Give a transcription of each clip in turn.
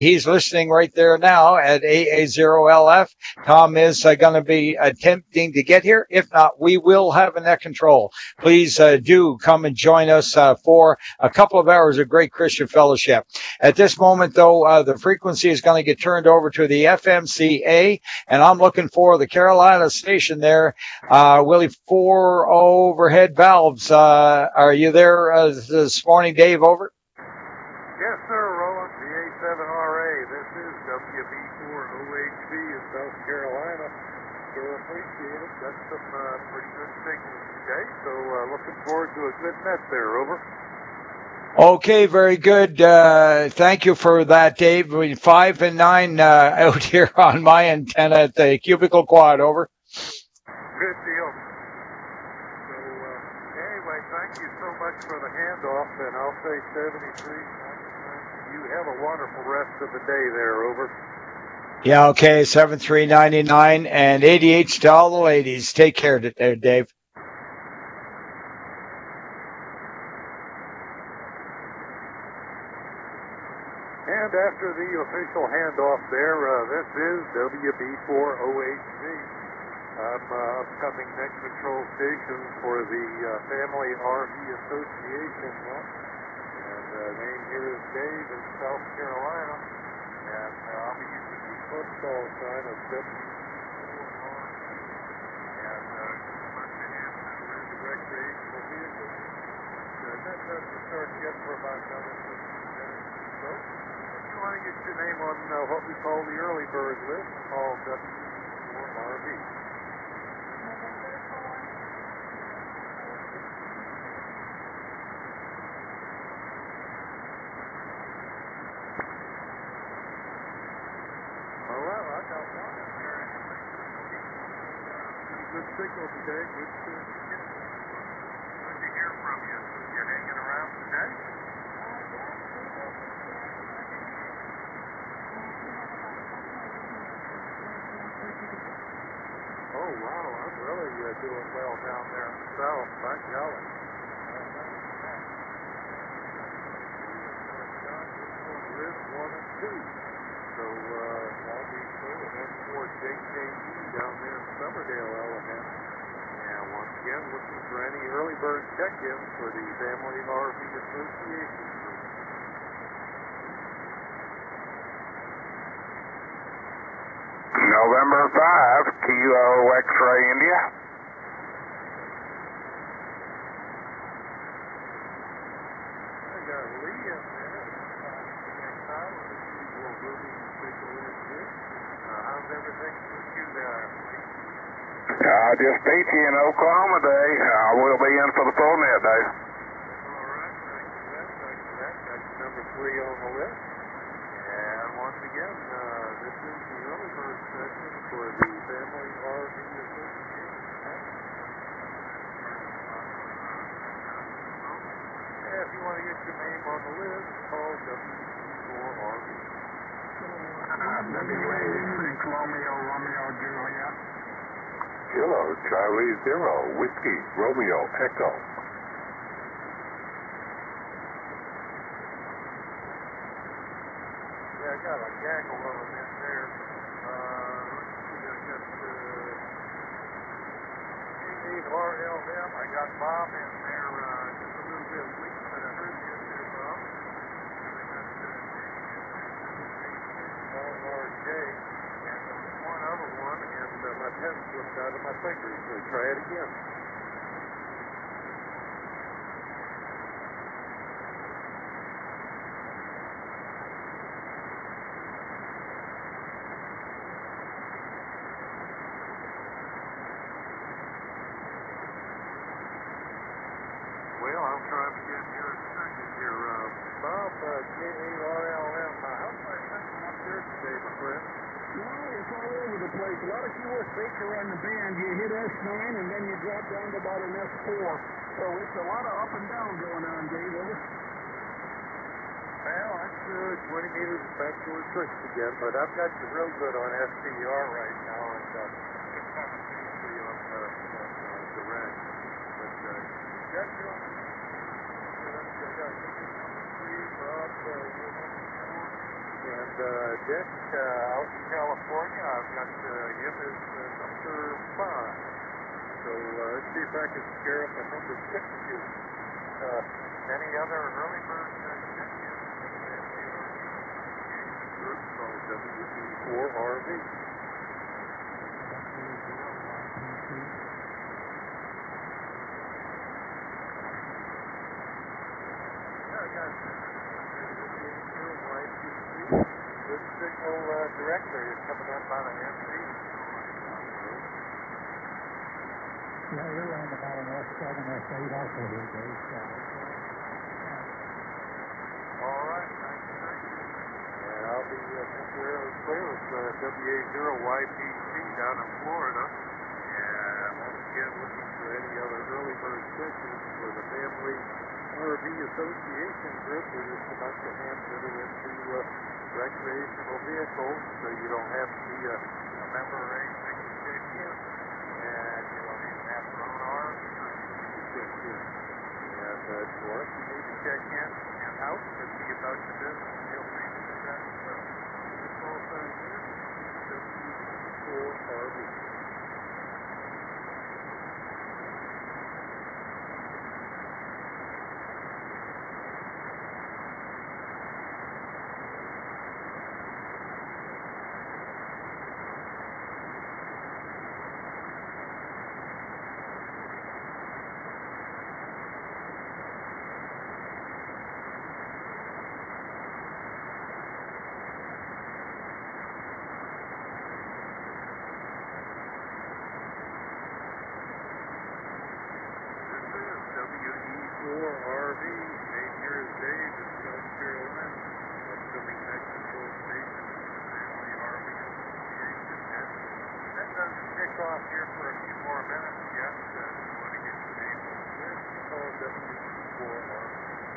He's listening right there now at AA0LF. Tom is going to be attempting to get here. If not, we will have a net control. Please do come and join us for a couple of hours of great Christian fellowship. At this moment, though, the frequency is going to get turned over to the FMCA, and I'm looking for the Carolina station there. Willie, 4 overhead valves. Are you there this morning, Dave? Over. Yes, sir, Roland, VA7RA. This is WB4OHV in South Carolina. So appreciate it. Got some pretty good signals today. So looking forward to a good net there. Over. Okay, very good. Thank you for that, Dave. 5 and 9 out here on my antenna at the Cubicle Quad. Over. Good deal. So anyway, thank you so much for the handoff, and I'll say 73. You have a wonderful rest of the day there. Over. Yeah, okay, 7399 and 88 to all the ladies. Take care there, Dave. And after the official handoff there, this is WB4OHV. I'm upcoming net control station for the Family RV Association. And name here is Dave in South Carolina. And I'll be using the football sign of W4R. And much ahead to recreational vehicles. That doesn't start yet for about another 15 minutes or so. If you want to get your name on what we call the early bird list, call W4RV. Good signal today. Good to hear from you. You're hanging around today? Oh, wow. I'm really doing well down there in the south. By golly. Live 1 and 2. So, I'll be pulling M4 JKE down there in Summerdale, Alabama. And once again, looking for any early bird check-ins for the Family RV Association group. November 5, Kilo X-Ray India. I got Lee in there. How's everything with you there, Lee? Just beat you in Oklahoma Day. I will be in for the full net day. All right, thanks for that. That's number 3 on the list. And once again, this is the early bird session for the Family RV Association. And if you want to get your name on the list, call W4RV. WA6 Romeo Juliet. Kilo Charlie 0 Whiskey Romeo Echo. Yeah, I got a gaggle of them in there. Let's see, I got 88RLM. I got Bob in there, just a little bit weak, but I heard you in there, Bob. And I got RJ, and one other one, and my pen slipped out of my fingers, so try it again. Well, I'll try them again here in a second here. Bob, K-A-R-L-M. How's my signal up there today, my friend? Well, it's all over the place. A lot of QS8 around the band. You hit S9 and then you drop down to about an S4. So it's a lot of up and down going on, Dave. Well, that's 20 meters back towards Tricks again, but I've got you real good on SDR right now, and it kind of seems to be on direct. But got you on the I got 3 Bob, you're number 4. Yeah, And Dick, out in California, I've got him as number 5. So let's see if I can scare up a number 6 here. Any other early bird check-in for the Family RV Group called WE4RV? Good signal directly is coming in by the MC. Yeah, you're on about an S7, S8 also here, Dave. All right, thank you. And I'll be temporarily clear with WA0YPC down in Florida. And once again, looking for any other early bird check-ins for the Family RV Association Group. We're just about to hand it into recreational vehicles, so you don't have to be a member or anything to check in. And you don't even have to own ours to check in. And for us, you need to check in and out and see about your business. Feel free to do that as well. This call sign here, WE4RV. WE4RV, name here is Dave in South Carolina. Upcoming next control station, Family RV Association. And that doesn't kick off here for a few more minutes yet. Just want to get your name on the list. Call WE4RV.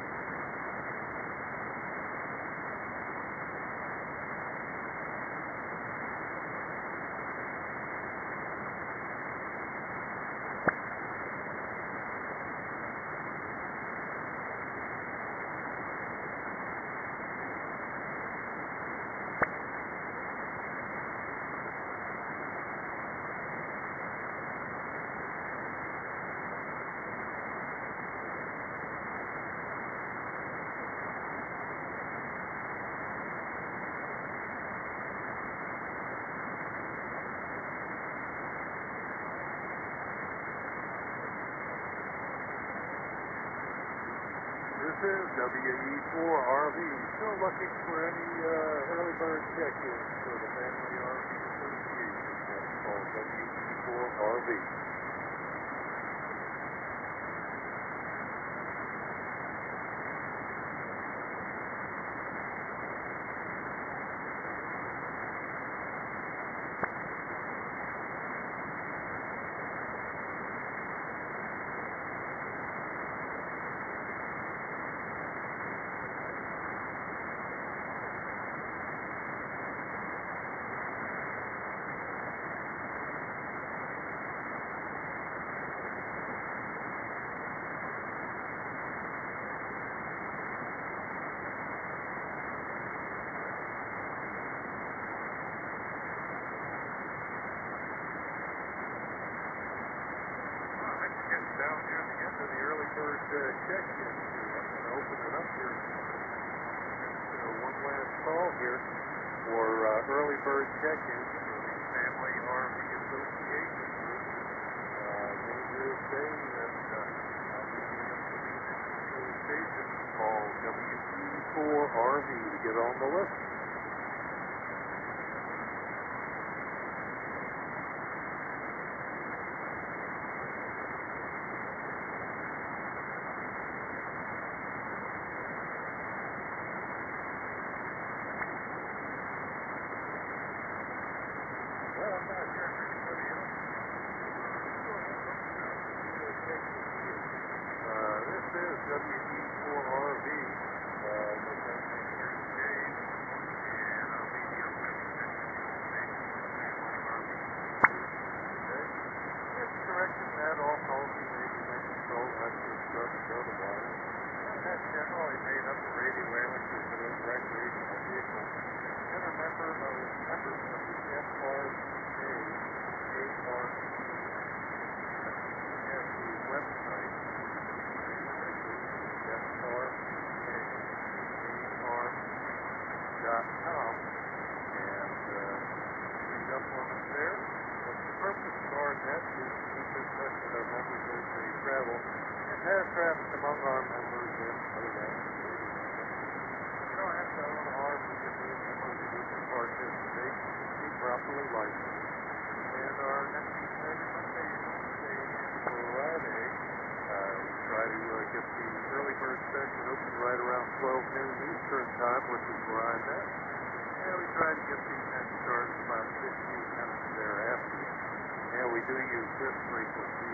This is WE4RV, still looking for any early bird check-ins for the Family RV Association. That's called WE4RV. Down near the end of the early bird check-in. I'm going to open it up here. One last call here for early bird check-ins for the Family RV Association Group. Name here is Dave, and I'll be the control station. Call WE4RV to get on the list. This is WE4RV. And I'll be the upcoming control station for Family RV. Okay. Just correction that all calls you may be control after instructions otherwise. And that's generally made up of radio amateurs and recreational vehicles. members of the FRA, ARC. We have the website, FRA.com, and read up on it there. But the purpose of our net is to keep in touch with our members as they travel and have traffic among our members and other that. You don't have to own a RV to be a member of the group and participate. Be properly licensed. And our next meeting every Monday, Wednesday, and Friday. We try to get the early bird session open right around 12 noon Eastern time, which is where I'm at. And we try to get the next started about 15 minutes thereafter. And we do use this frequency.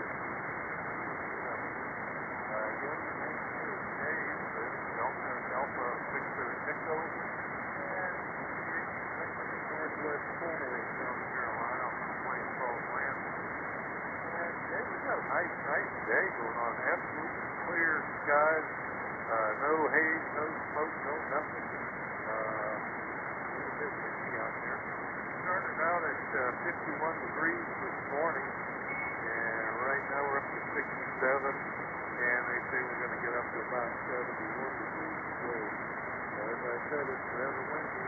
Again, the name is Dave, Alpha Victor Echo, and Northwest corner of South Carolina, on a place called Lansing. And yeah, we got a nice day going on. Absolutely clear skies, no haze, no smoke, no nothing. A little bit windy out there. Started out at 51 degrees this morning, and right now we're up to 67, and they say we're going to get up to about 71 degrees. So, as I said, it's rather windy.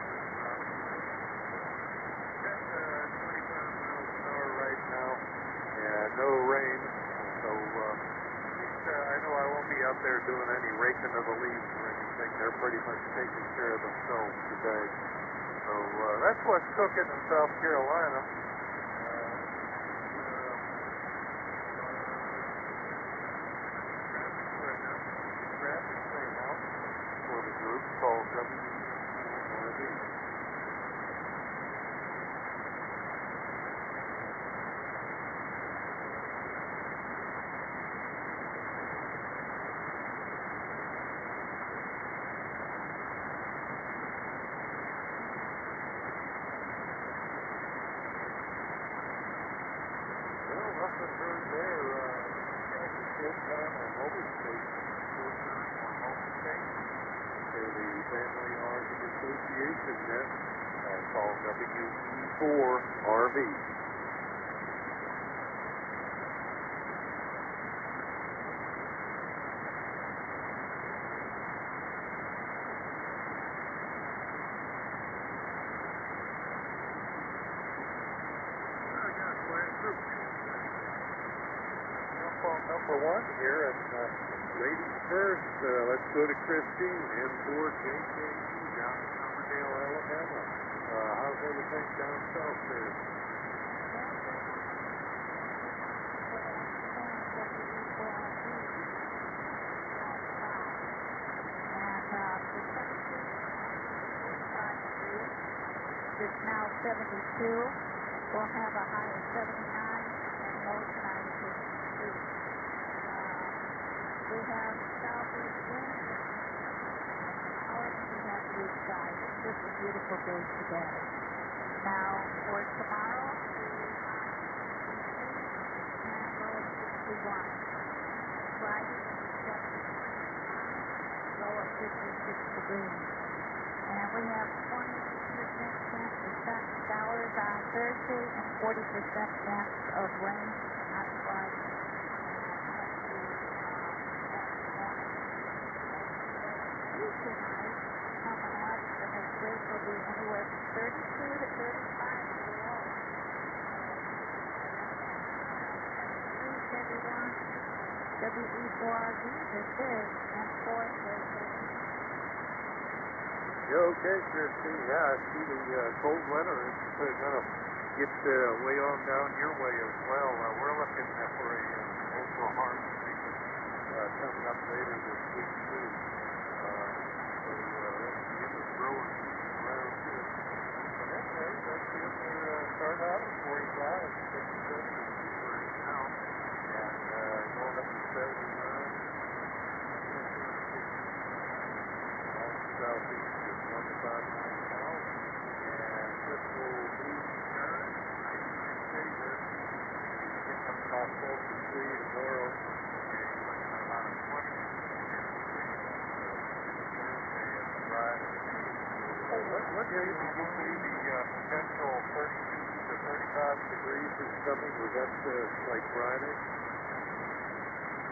Got 25 miles an hour right now, and no rain. So, I know I won't be out there doing any raking of the leaves or anything. They're pretty much taking care of themselves today. So that's what's cooking in South Carolina. Traffic right now for the group called WRV. Nothing heard there. Full time on mobile station. Full time on mobile station. For the Family RV Association net called WE4RV. I got a planned group. Number one here, and ladies first, let's go to Christine, M4 JKE down in Somerdale, Alabama. How's everything down south there? It's now 72. We'll have a high of 79 and low tonight of 52. We have southeast wind. However, we have blue skies. It's just a beautiful day today. Now, for tomorrow, and low of 61. Friday, 79, low of 56 degrees. And we have 20% chance of showers on Thursday and 40% chance of rain on Friday. Tonight, coming up, the next rate will be anywhere from 32 to 35 below. Please, everyone, WE4RV, this is M4 JKE. Okay, Christine. Yeah, I see the cold weather is going to get way on down your way as well. We're looking for a ultra hard season coming up later this week, too. So that's the end of growing around here. But anyway, that's the end there. Start out at 45, 57 right now, and going up to 79. Southeast. 5 miles an hour, and this will be nice day there. Getting up about 12 degrees tomorrow, and looking at about a 20 degree Thursday and Friday. What Yeah, did you say the potential 32 to 35 degrees is coming? Was that like Friday?